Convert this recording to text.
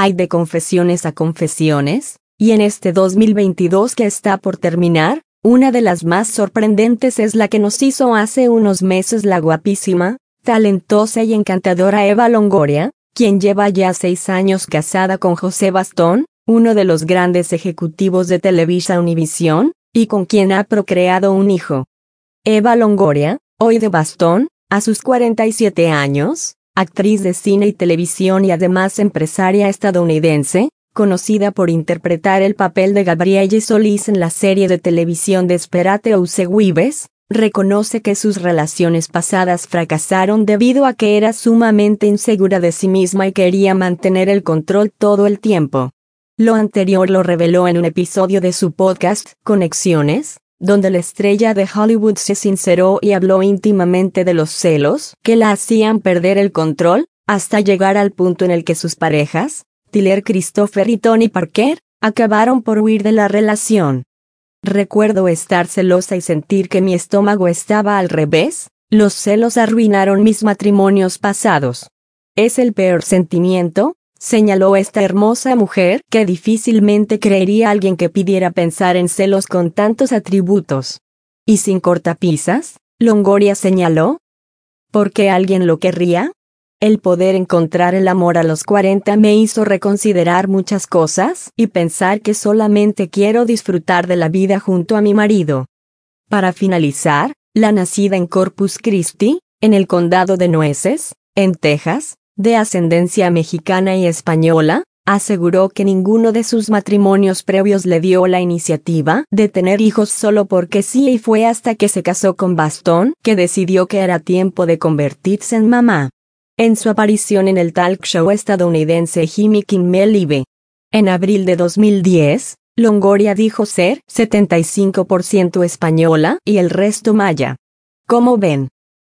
Hay de confesiones a confesiones, y en este 2022 que está por terminar, una de las más sorprendentes es la que nos hizo hace unos meses la guapísima, talentosa y encantadora Eva Longoria, quien lleva ya 6 años casada con José Bastón, uno de los grandes ejecutivos de Televisa Univisión, y con quien ha procreado un hijo. Eva Longoria, hoy de Bastón, a sus 47 años, actriz de cine y televisión y además empresaria estadounidense, conocida por interpretar el papel de Gabrielle Solís en la serie de televisión Desperate Housewives, reconoce que sus relaciones pasadas fracasaron debido a que era sumamente insegura de sí misma y quería mantener el control todo el tiempo. Lo anterior lo reveló en un episodio de su podcast, Conexiones, donde la estrella de Hollywood se sinceró y habló íntimamente de los celos que la hacían perder el control, hasta llegar al punto en el que sus parejas, Tyler Christopher y Tony Parker, acabaron por huir de la relación. Recuerdo estar celosa y sentir que mi estómago estaba al revés, los celos arruinaron mis matrimonios pasados. Es el peor sentimiento, señaló esta hermosa mujer que difícilmente creería alguien que pidiera pensar en celos con tantos atributos. ¿Y sin cortapisas?, Longoria señaló. ¿Por qué alguien lo querría? El poder encontrar el amor a los 40 me hizo reconsiderar muchas cosas y pensar que solamente quiero disfrutar de la vida junto a mi marido. Para finalizar, la nacida en Corpus Christi, en el condado de Nueces, en Texas, de ascendencia mexicana y española, aseguró que ninguno de sus matrimonios previos le dio la iniciativa de tener hijos solo porque sí, y fue hasta que se casó con Bastón que decidió que era tiempo de convertirse en mamá. En su aparición en el talk show estadounidense Jimmy Kimmel Live, en abril de 2010, Longoria dijo ser 75% española y el resto maya. ¿Cómo ven?